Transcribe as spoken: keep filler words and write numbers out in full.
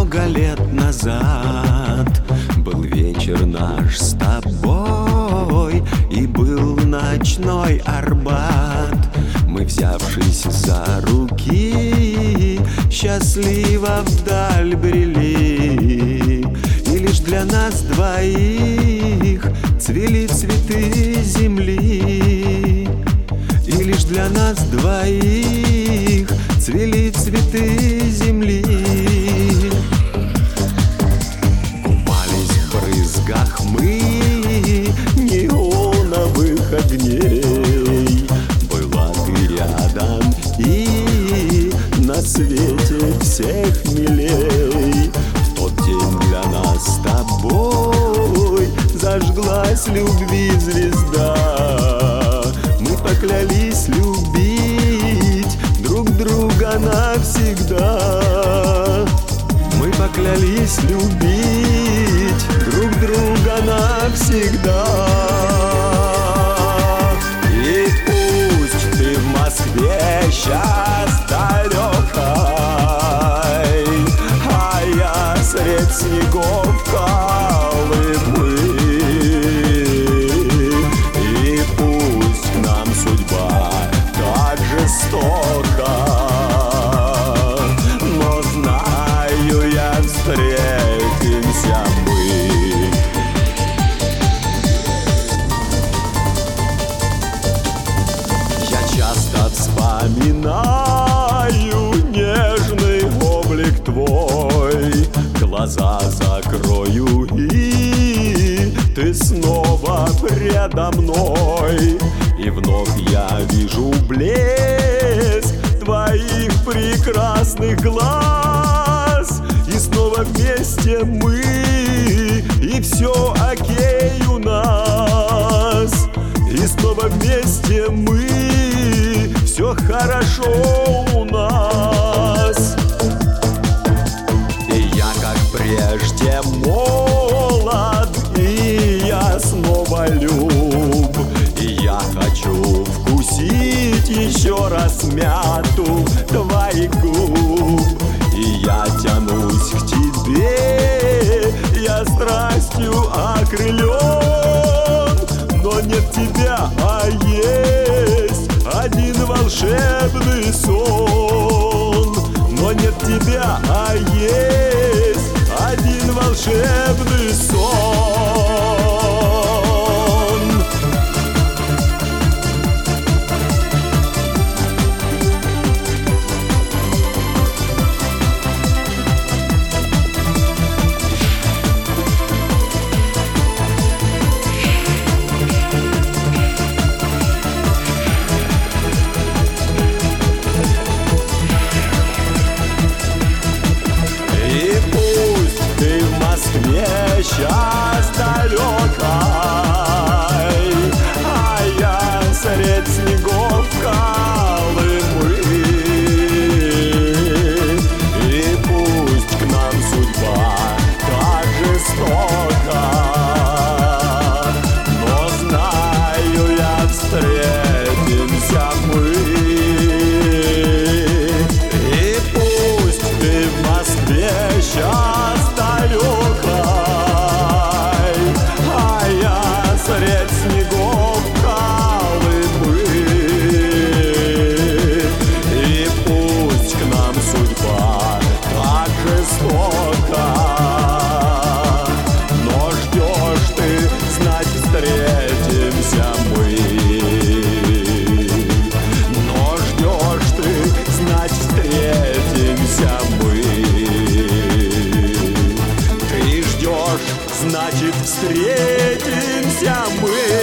много лет назад был вечер наш с тобой, и был ночной Арбат. Мы, взявшись за руки, счастливо вдаль брели, и лишь для нас двоих цвели цветы земли. И лишь для нас двоих цвели цветы земли. Купались в брызгах мы неоновых огней. Была ты рядом, и на свете всех милей. В тот день для нас с тобой зажглась любви звезда. Мы поклялись любить друг друга навсегда. Мы поклялись любить друг друга навсегда. И пусть ты в Москве сейчас далекой, а я средь снегов Колымы. И пусть к нам судьба так жестока, но знаю я, встретимся мы. Я часто вспоминаю нежный облик твой. Глаза закрою, и ты снова предо мной. И вновь я вижу блеск твоих прекрасных глаз. И снова вместе мы, и все окей у нас. И снова вместе мы, все хорошо у нас. И я, как прежде, молод, и я снова люб. И я хочу вкусить еще раз мяту твоих губ. И я тянусь к тебе, я страстью окрылен. Но нет тебя, а есть один волшебный сон. Но нет тебя, а есть один волшебный сон. Сейчас далекой, а я средь снегов Колымы. И пусть к нам судьба так жестока, но знаю я, встретимся мы. И пусть ты в Москве сейчас далекой, средь снегов Колымы. И пусть к нам судьба так жестока, но ждешь ты, знать, встретимся мы. Но ждешь ты, знать, встретимся мы. Ты ждешь, значит, встретимся мы.